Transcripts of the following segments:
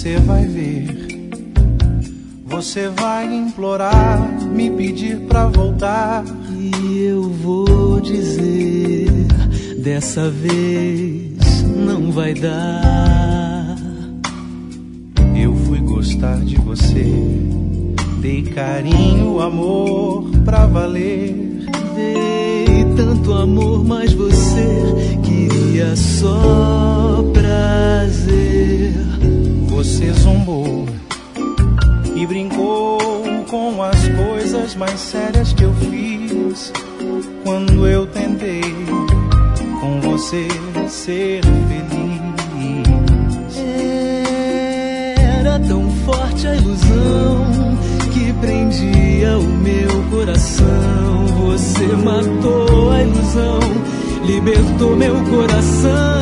Você vai ver, você vai implorar, me pedir pra voltar. E eu vou dizer, dessa vez não vai dar. Eu fui gostar de você, dei carinho, amor pra valer. Dei tanto amor, mas você queria só prazer. Você zombou e brincou com as coisas mais sérias que eu fiz quando eu tentei com você ser feliz. Era tão forte a ilusão que prendia o meu coração. Você matou a ilusão, libertou meu coração.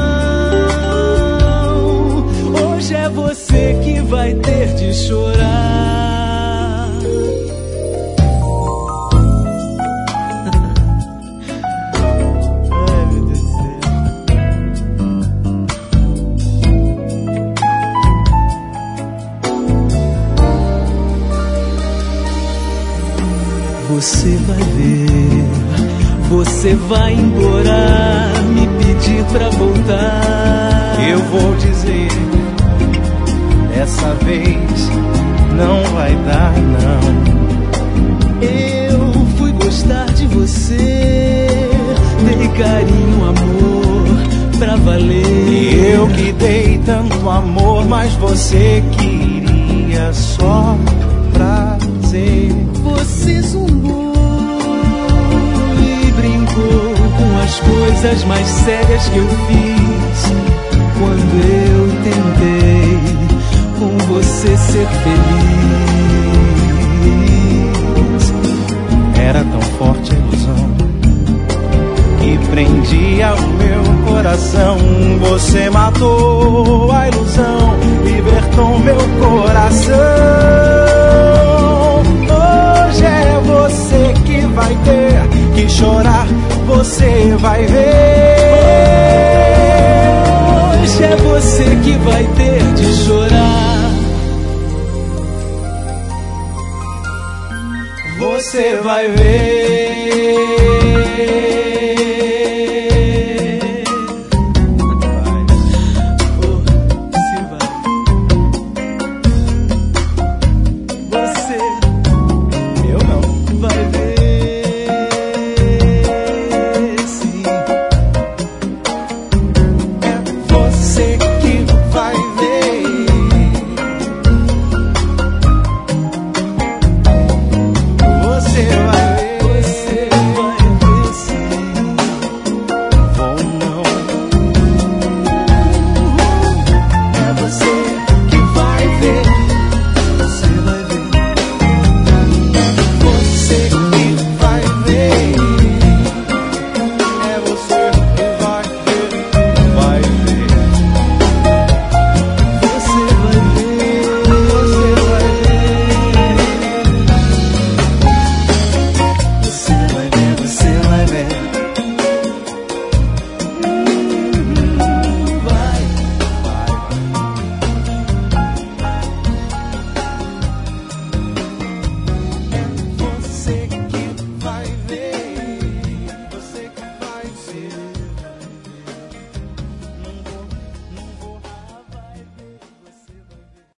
Hoje é você que vai ter de chorar. Ai, meu Deus do céu. Você vai ver, você vai implorar, me pedir pra voltar. Eu vou dizer, dessa vez não vai dar não. Eu fui gostar de você, dei carinho, amor pra valer. E eu que dei tanto amor, mas você queria só prazer. Você zombou e brincou com as coisas mais sérias que eu fiz quando eu tentei com você ser feliz. Era tão forte a ilusão que prendia o meu coração. Você matou a ilusão, libertou meu coração. Hoje é você que vai ter que chorar, você vai ver. Hoje é você que vai ter de chorar. Você vai ver.